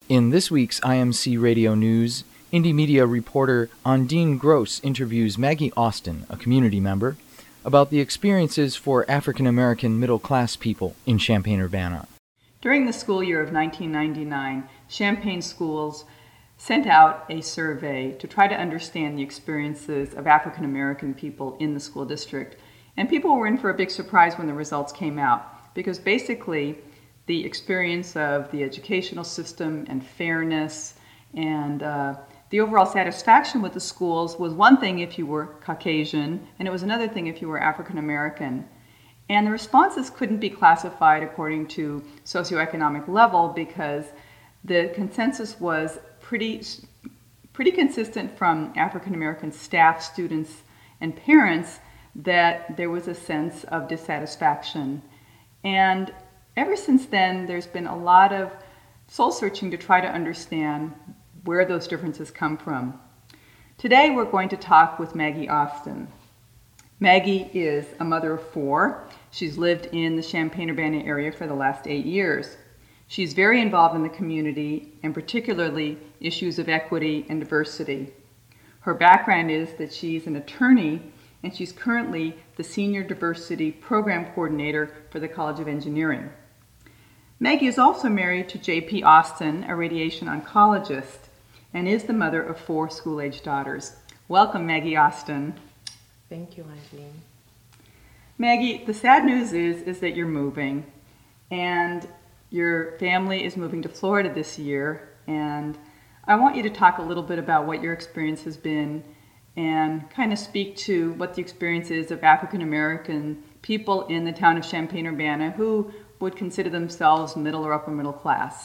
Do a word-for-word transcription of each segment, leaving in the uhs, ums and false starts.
In this week's I M C Radio News, Indie Media reporter Ondine Gross interviews Maggie Austin, a community member, about the experiences for African American middle-class people in Champaign-Urbana. During the school year of nineteen ninety-nine, Champaign Schools sent out a survey to try to understand the experiences of African American people in the school district. And people were in for a big surprise when the results came out, because basically the experience of the educational system and fairness and uh, the overall satisfaction with the schools was one thing if you were Caucasian, and it was another thing if you were African American. And the responses couldn't be classified according to socioeconomic level, because the consensus was pretty, pretty consistent from African American staff, students, and parents that there was a sense of dissatisfaction. And ever since then, there's been a lot of soul searching to try to understand where those differences come from. Today, we're going to talk with Maggie Austin. Maggie is a mother of four. She's lived in the Champaign-Urbana area for the last eight years. She's very involved in the community, and particularly issues of equity and diversity. Her background is that she's an attorney, and she's currently the Senior Diversity Program Coordinator for the College of Engineering. Maggie is also married to J P Austin, a radiation oncologist, and is the mother of four school-age daughters. Welcome, Maggie Austin. Thank you, Eileen. Maggie, the sad news is, is that you're moving, and your family is moving to Florida this year, and I want you to talk a little bit about what your experience has been and kind of speak to what the experience is of African American people in the town of Champaign-Urbana who would consider themselves middle or upper middle class.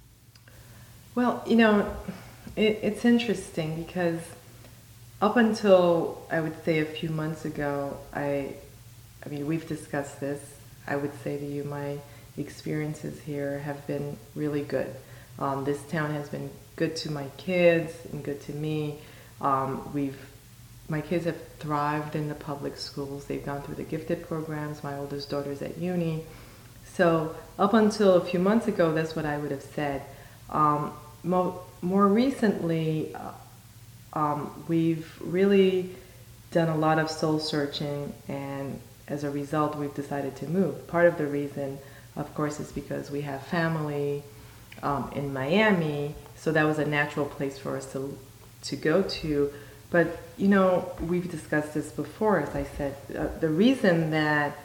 Well, you know, it, it's interesting because up until, I would say, a few months ago, I, I mean, we've discussed this. I would say to you, my experiences here have been really good. Um, this town has been good to my kids and good to me. Um, we've My kids have thrived in the public schools. They've gone through the gifted programs. My oldest daughter's at uni. So up until a few months ago, that's what I would have said. Um, mo- more recently, uh, um, we've really done a lot of soul searching, and as a result, we've decided to move. Part of the reason, of course, is because we have family um, in Miami, so that was a natural place for us to to go to. But, you know, we've discussed this before, as I said. Uh, the reason that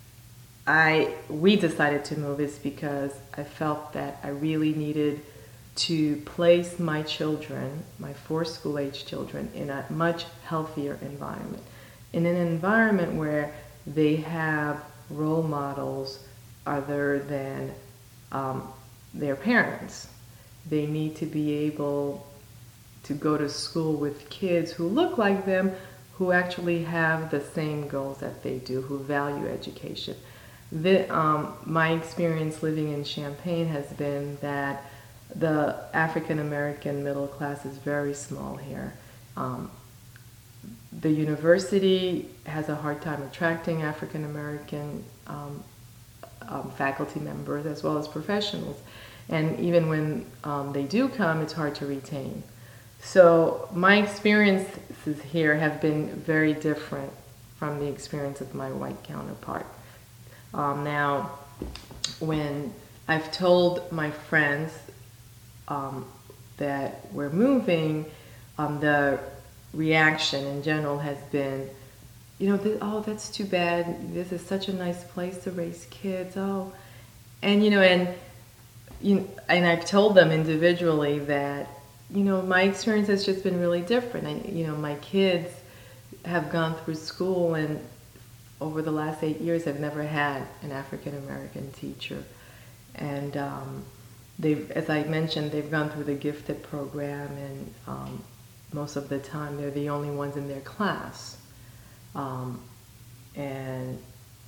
I we decided to move is because I felt that I really needed to place my children, my four school-age children, in a much healthier environment. In an environment where they have role models other than um, their parents. They need to be able to go to school with kids who look like them, who actually have the same goals that they do, who value education. The, um, my experience living in Champaign has been that the African American middle class is very small here. Um, the university has a hard time attracting African American um, um, faculty members as well as professionals. And even when um, they do come, it's hard to retain. So my experiences here have been very different from the experience of my white counterpart. Um, now, when I've told my friends um, that we're moving, um, the reaction in general has been, you know, th- oh, that's too bad. This is such a nice place to raise kids. Oh, and you know, and you, and I've told them individually that, you know, my experience has just been really different. I, you know, my kids have gone through school and over the last eight years have never had an African American teacher. And um, they've, as I mentioned, they've gone through the gifted program, and um, most of the time they're the only ones in their class. Um, and,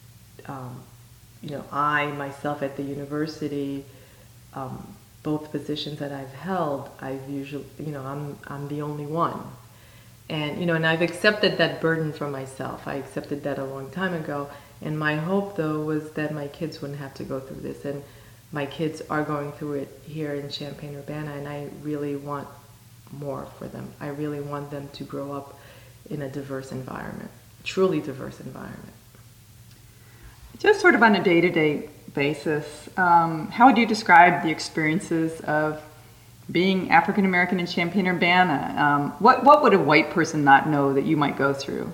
um, you know, I myself at the university, um, both positions that I've held, I've usually, you know, I'm I'm the only one. And, you know, and I've accepted that burden for myself. I accepted that a long time ago. And my hope, though, was that my kids wouldn't have to go through this. And my kids are going through it here in Champaign-Urbana, and I really want more for them. I really want them to grow up in a diverse environment, truly diverse environment. Just sort of on a day-to-day basis, um, how would you describe the experiences of being African American in Champaign-Urbana? Um, what what would a white person not know that you might go through?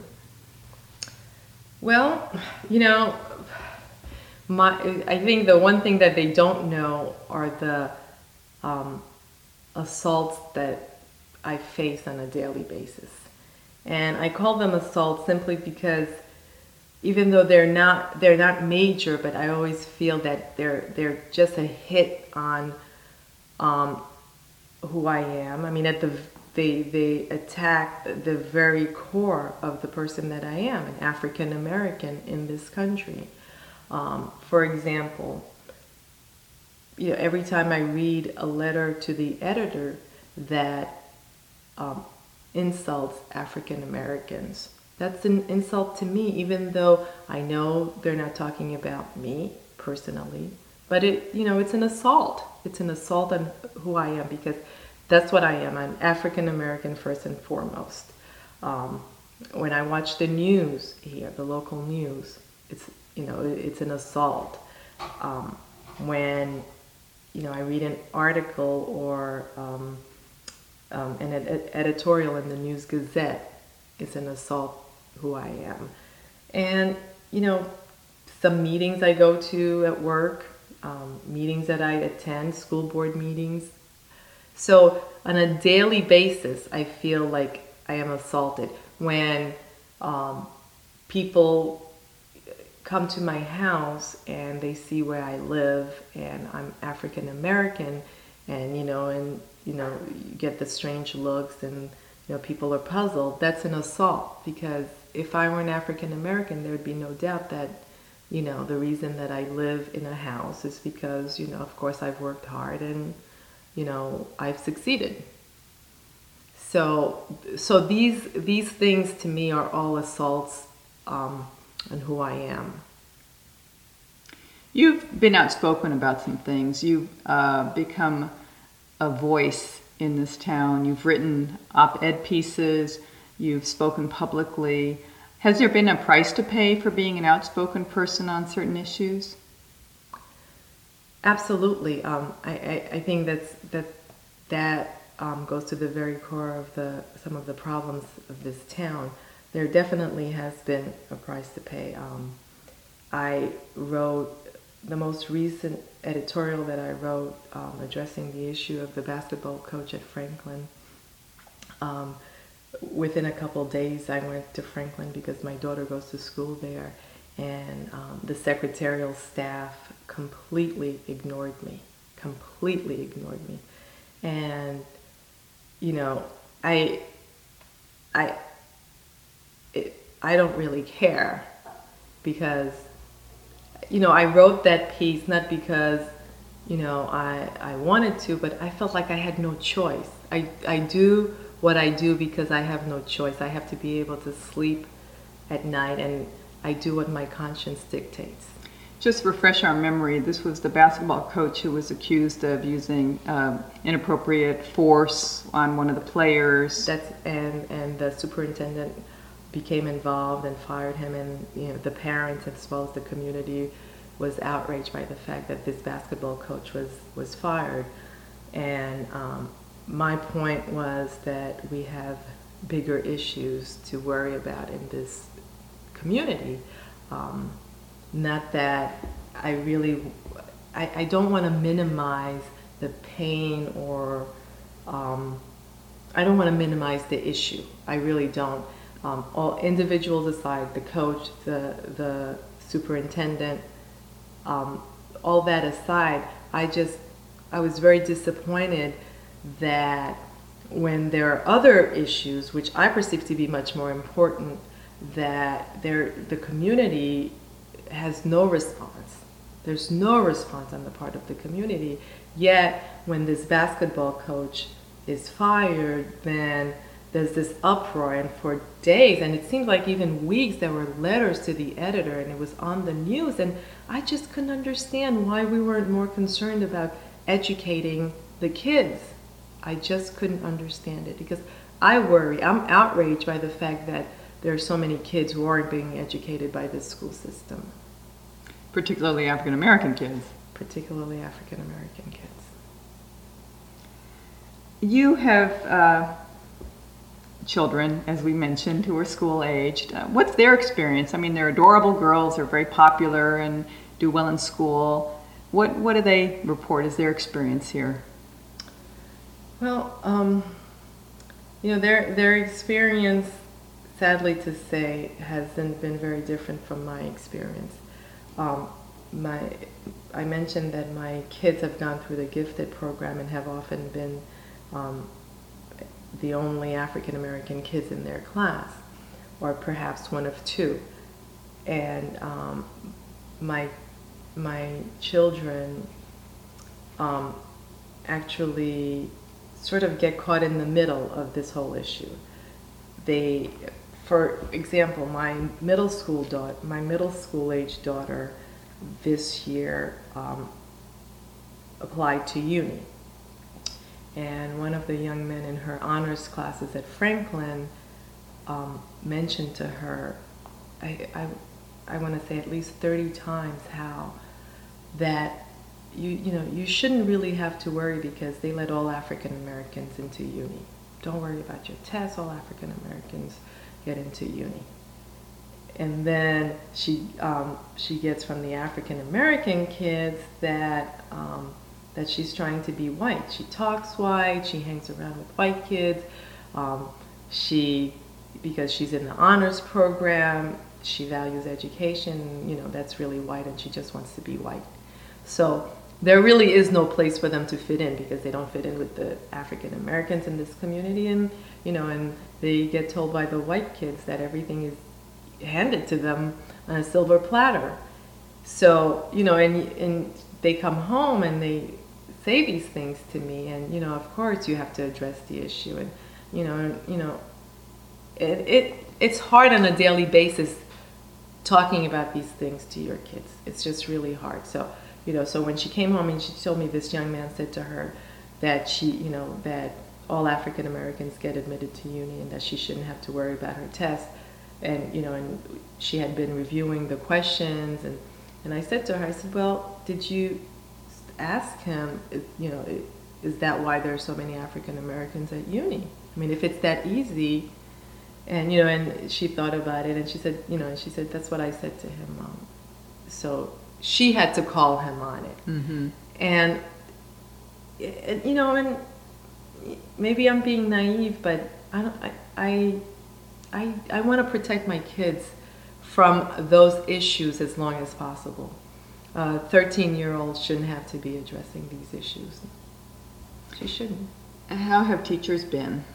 Well, you know, my I think the one thing that they don't know are the um, assaults that I face on a daily basis. And I call them assaults simply because even though they're not they're not major, but I always feel that they're they're just a hit on um, who I am. I mean, at the they they attack the very core of the person that I am, an African American in this country. Um, for example, you know, every time I read a letter to the editor that um, insults African Americans, that's an insult to me, even though I know they're not talking about me personally. But it, you know, it's an assault. It's an assault on who I am, because that's what I am. I'm African American first and foremost. Um, when I watch the news here, the local news, it's, you know, it's an assault. Um, when, you know, I read an article or um, um, an ed- editorial in the News Gazette, it's an assault who I am. And, you know, some meetings I go to at work, um, meetings that I attend, school board meetings. So on a daily basis, I feel like I am assaulted. When um, people come to my house and they see where I live and I'm African American, and, you know, and, you know, you get the strange looks and, you know, people are puzzled, that's an assault, because if I were an African American, there would be no doubt that, you know, the reason that I live in a house is because, you know, of course I've worked hard and, you know, I've succeeded. So, so these these things to me are all assaults um, on who I am. You've been outspoken about some things. You've uh, become a voice in this town. You've written op-ed pieces. You've spoken publicly. Has there been a price to pay for being an outspoken person on certain issues? Absolutely. Um, I, I, I think that's, that that um, goes to the very core of the some of the problems of this town. There definitely has been a price to pay. Um, I wrote the most recent editorial that I wrote um, addressing the issue of the basketball coach at Franklin. Um, within a couple of days, I went to Franklin because my daughter goes to school there, and um, the secretarial staff completely ignored me, completely ignored me. And, you know, I, I, it, I don't really care, because, you know, I wrote that piece not because, you know, I, I wanted to, but I felt like I had no choice. I, I do what I do because I have no choice. I have to be able to sleep at night, and I do what my conscience dictates. Just to refresh our memory, this was the basketball coach who was accused of using um, inappropriate force on one of the players. That's and and the superintendent became involved and fired him, and, you know, the parents as well as the community was outraged by the fact that this basketball coach was was fired. And um, my point was that we have bigger issues to worry about in this community. Um, not that I really, I, I don't want to minimize the pain or um, I don't want to minimize the issue. I really don't. Um, all individuals aside, the coach, the the superintendent, um, all that aside, I just, I was very disappointed that when there are other issues, which I perceive to be much more important, that there, the community has no response. There's no response on the part of the community. Yet, when this basketball coach is fired, then there's this uproar, and for days, and it seemed like even weeks, there were letters to the editor, and it was on the news, and I just couldn't understand why we weren't more concerned about educating the kids. I just couldn't understand it, because I worry, I'm outraged by the fact that there are so many kids who aren't being educated by this school system. Particularly African American kids. Particularly African American kids. You have uh, children, as we mentioned, who are school aged. Uh, what's their experience? I mean, they're adorable girls, they're very popular and do well in school. What, what do they report as their experience here? Well, um, you know, their their experience, sadly to say, hasn't been very different from my experience. Um, my, I mentioned that my kids have gone through the gifted program and have often been um, the only African American kids in their class, or perhaps one of two. And um, my my children um, actually sort of get caught in the middle of this whole issue. They, for example, my middle school daughter, my middle school age daughter, this year um, applied to uni, and one of the young men in her honors classes at Franklin um, mentioned to her, I, I, I want to say at least thirty times, how that you you know you shouldn't really have to worry because they let all African Americans into uni. Don't worry about your tests. All African Americans get into uni. And then she um, she gets from the African American kids that um, that she's trying to be white. She talks white. She hangs around with white kids. Um, she because she's in the honors program. She values education. You know, that's really white, and she just wants to be white. So there really is no place for them to fit in because they don't fit in with the African Americans in this community, and you know, and they get told by the white kids that everything is handed to them on a silver platter. So you know, and and they come home and they say these things to me, and you know, of course, you have to address the issue, and you know, and, you know, it it it's hard on a daily basis talking about these things to your kids. It's just really hard. So. You know, so when she came home and she told me this young man said to her that she, you know, that all African Americans get admitted to uni and that she shouldn't have to worry about her test. And, you know, and she had been reviewing the questions. And, and I said to her, I said, well, did you ask him, you know, is that why there are so many African Americans at uni? I mean, if it's that easy. And, you know, and she thought about it and she said, you know, and she said, that's what I said to him. Um, so she had to call him on it. Mm-hmm. And, you know, and maybe I'm being naive, but I don't, I, I, I, I want to protect my kids from those issues as long as possible. Uh, thirteen-year-olds shouldn't have to be addressing these issues. She shouldn't. How have teachers been?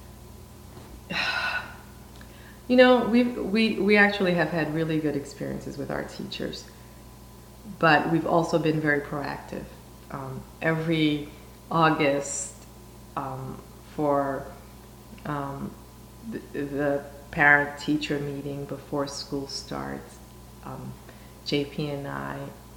You know, we we we actually have had really good experiences with our teachers. But we've also been very proactive. Um, every August um, for um, the, the parent-teacher meeting before school starts, um, J P and I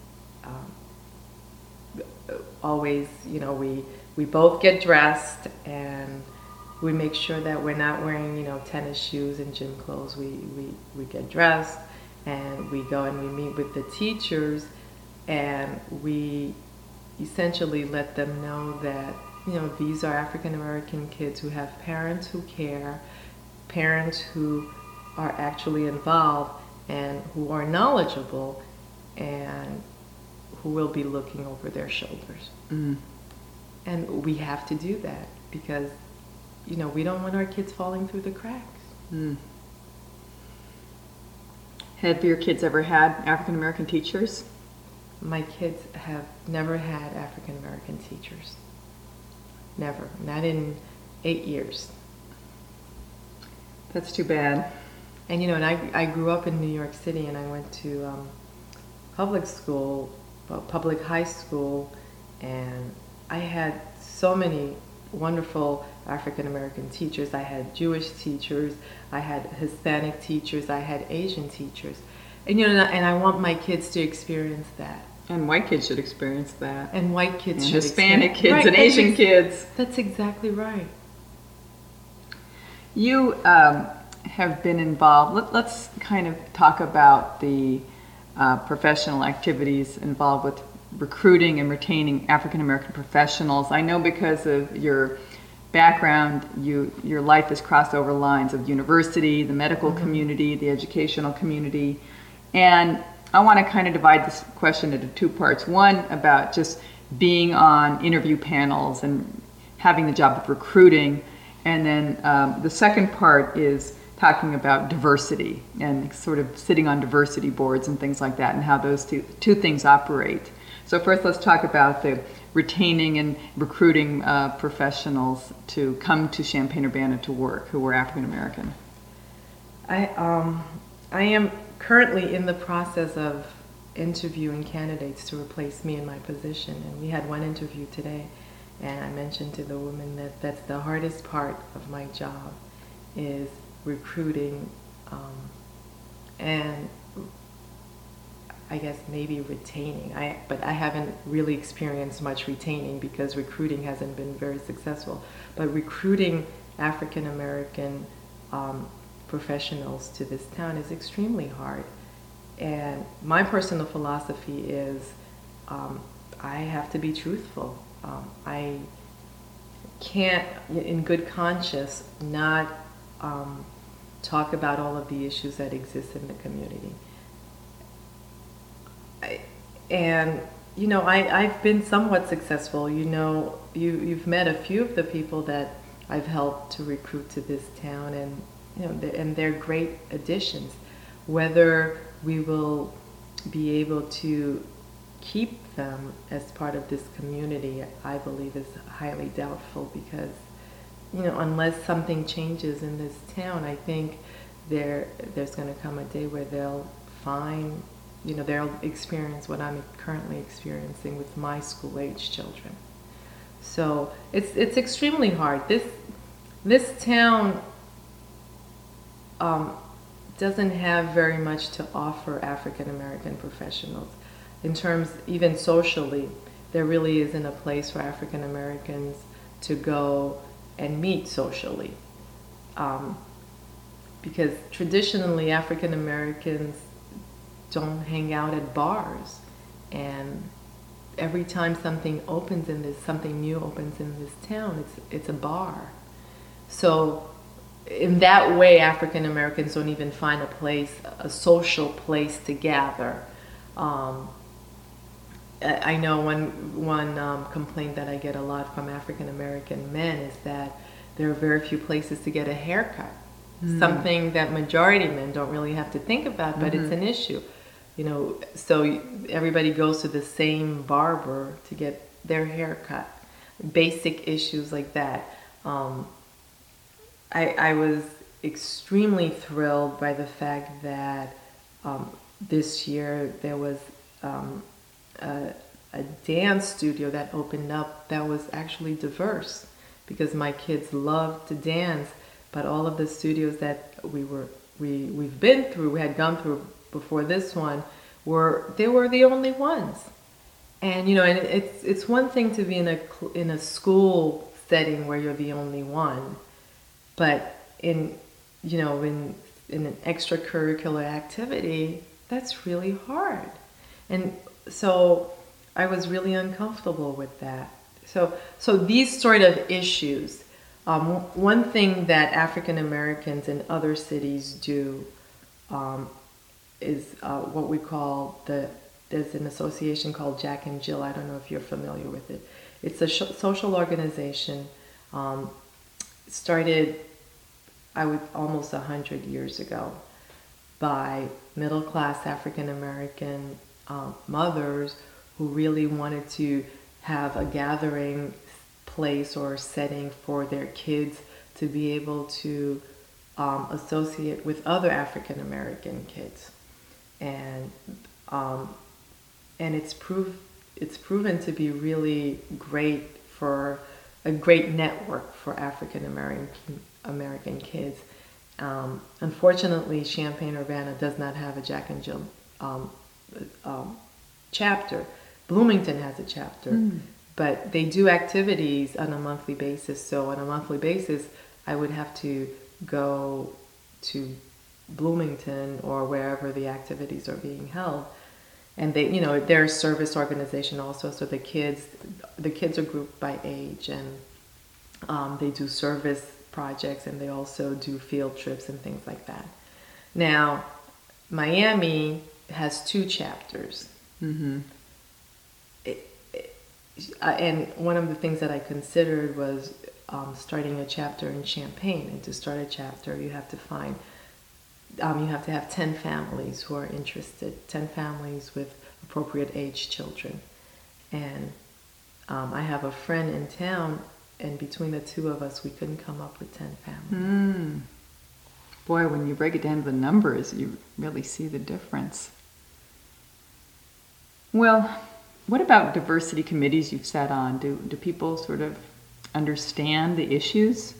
um, always, you know, we, we both get dressed and we make sure that we're not wearing, you know, tennis shoes and gym clothes. We, we, we get dressed and we go and we meet with the teachers. And we essentially let them know that, you know, these are African American kids who have parents who care, parents who are actually involved and who are knowledgeable and who will be looking over their shoulders. Mm. And we have to do that because, you know, we don't want our kids falling through the cracks. Mm. Have your kids ever had African American teachers? My kids have never had African American teachers. Never. Not in eight years. That's too bad. And you know, and I, I grew up in New York City and I went to um, public school, public high school, and I had so many wonderful African American teachers. I had Jewish teachers, I had Hispanic teachers, I had Asian teachers. And you know, and I want my kids to experience that. And white kids should experience that. And white kids and should Hispanic experience kids right, and Asian ex- kids. That's exactly right. You um, have been involved. Let, let's kind of talk about the uh, professional activities involved with recruiting and retaining African American professionals. I know because of your background, you your life has crossed over lines of university, the medical mm-hmm. community, the educational community, and I want to kind of divide this question into two parts. One about just being on interview panels and having the job of recruiting, and then um, the second part is talking about diversity and sort of sitting on diversity boards and things like that, and how those two two things operate. So first, let's talk about the retaining and recruiting uh, professionals to come to Champaign-Urbana to work who were African American. I um I am currently in the process of interviewing candidates to replace me in my position, and we had one interview today, and I mentioned to the woman that that's the hardest part of my job is recruiting um, and I guess maybe retaining. I but I haven't really experienced much retaining because recruiting hasn't been very successful. But recruiting African American um, professionals to this town is extremely hard. And my personal philosophy is um, I have to be truthful. Um, I can't, in good conscience, not um, talk about all of the issues that exist in the community. I, and you know, I, I've been somewhat successful. You know, you, you've met a few of the people that I've helped to recruit to this town, and you know, they're, and they're great additions. Whether we will be able to keep them as part of this community, I believe, is highly doubtful because, you know, unless something changes in this town, I think there there's going to come a day where they'll find, you know, they'll experience what I'm currently experiencing with my school-age children. So it's it's extremely hard. This this town um, doesn't have very much to offer African American professionals. In terms, even socially, there really isn't a place for African Americans to go and meet socially. Um, because traditionally African Americans don't hang out at bars, and every time something opens in this, something new opens in this town, it's it's a bar. So in that way, African Americans don't even find a place, a social place to gather. Um, I know one one um, complaint that I get a lot from African American men is that there are very few places to get a haircut. Mm. Something that majority men don't really have to think about, but mm-hmm. it's an issue. You know, so everybody goes to the same barber to get their hair cut. Basic issues like that. Um, I, I was extremely thrilled by the fact that um, this year there was um, a, a dance studio that opened up that was actually diverse, because my kids love to dance, but all of the studios that we were we we've been through, we had gone through before this one, were they were the only ones. And you know, and it's it's one thing to be in a in a school setting where you're the only one, but in you know in in an extracurricular activity, that's really hard. And so I was really uncomfortable with that. So so these sort of issues. Um, one thing that African Americans in other cities do um, is uh, what we call the, there's an association called Jack and Jill. I don't know if you're familiar with it. It's a sh- social organization um, started, I would, almost a hundred years ago by middle-class African American um, mothers who really wanted to have a gathering place or setting for their kids to be able to um, associate with other African American kids, and um, and it's prove it's proven to be really great for a great network for African American American kids. Um, unfortunately, Champaign-Urbana does not have a Jack and Jill um, um, chapter. Bloomington has a chapter, mm. but they do activities on a monthly basis. So on a monthly basis, I would have to go to Bloomington or wherever the activities are being held. And they, you know, they're a service organization also, so the kids, the kids are grouped by age, and um, they do service projects, and they also do field trips and things like that. Now, Miami has two chapters. Mm-hmm. It, it, and one of the things that I considered was um, starting a chapter in Champaign. And to start a chapter, you have to find Um, you have to have ten families who are interested, ten families with appropriate age children. And um, I have a friend in town, and between the two of us, we couldn't come up with ten families. Mm. Boy, when you break it down to the numbers, you really see the difference. Well, what about diversity committees you've sat on? Do, do people sort of understand the issues?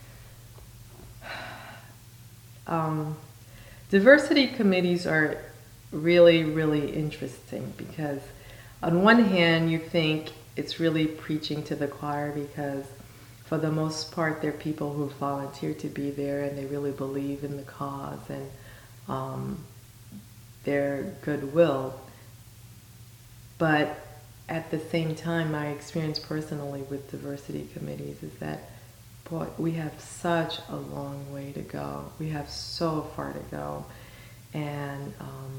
Um... Diversity committees are really, really interesting because on one hand, you think it's really preaching to the choir because for the most part, they're people who volunteer to be there and they really believe in the cause and um, their goodwill. But at the same time, my experience personally with diversity committees is that boy, we have such a long way to go. We have so far to go. And um,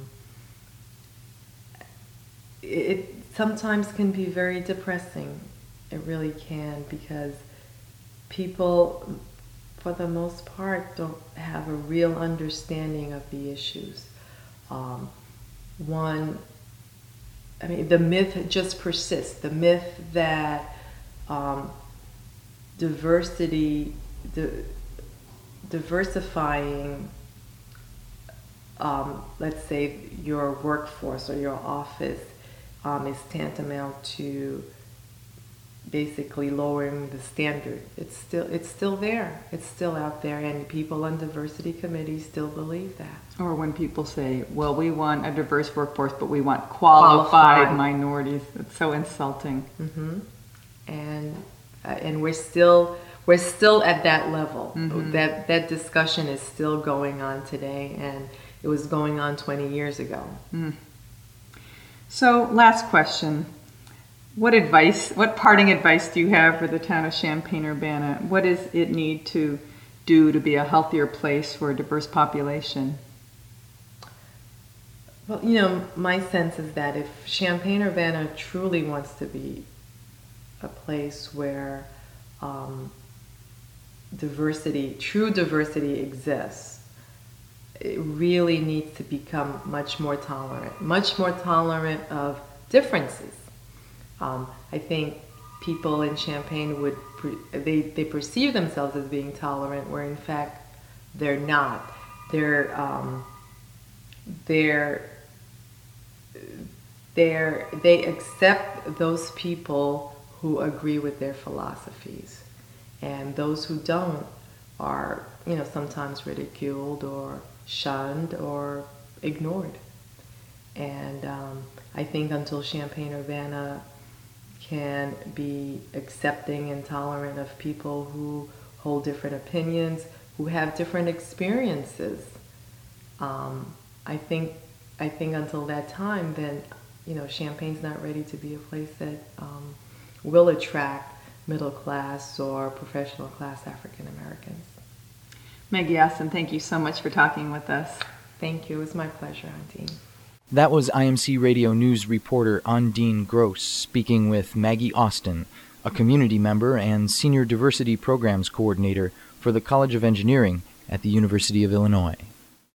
it, it sometimes can be very depressing. It really can, because people, for the most part, don't have a real understanding of the issues. Um, one, I mean, the myth just persists. The myth that um, diversity, di- diversifying, um, let's say your workforce or your office um, is tantamount to basically lowering the standard. It's still, it's still there. It's still out there, and people on diversity committees still believe that. Or when people say, well, we want a diverse workforce, but we want qualified, qualified. minorities. It's so insulting. Mm-hmm. And Uh, and we're still we're still at that level. Mm-hmm. That that discussion is still going on today, and it was going on twenty years ago. Mm. So, last question: What advice? What parting advice do you have for the town of Champaign-Urbana? What does it need to do to be a healthier place for a diverse population? Well, you know, my sense is that if Champaign-Urbana truly wants to be a place where um, diversity, true diversity exists, it really needs to become much more tolerant, much more tolerant of differences. Um, I think people in Champaign would, they, they perceive themselves as being tolerant, where in fact they're not. They're, um, they're, they're, they accept those people who agree with their philosophies, and those who don't are, you know, sometimes ridiculed or shunned or ignored. And um, I think until Champaign-Urbana can be accepting and tolerant of people who hold different opinions, who have different experiences, um, I think I think until that time, then, you know, Champaign's not ready to be a place that um, will attract middle class or professional class African Americans. Maggie Austin, thank you so much for talking with us. Thank you. It was my pleasure, Auntie. That was I M C Radio News reporter Ondine Gross speaking with Maggie Austin, a community member and Senior Diversity Programs Coordinator for the College of Engineering at the University of Illinois.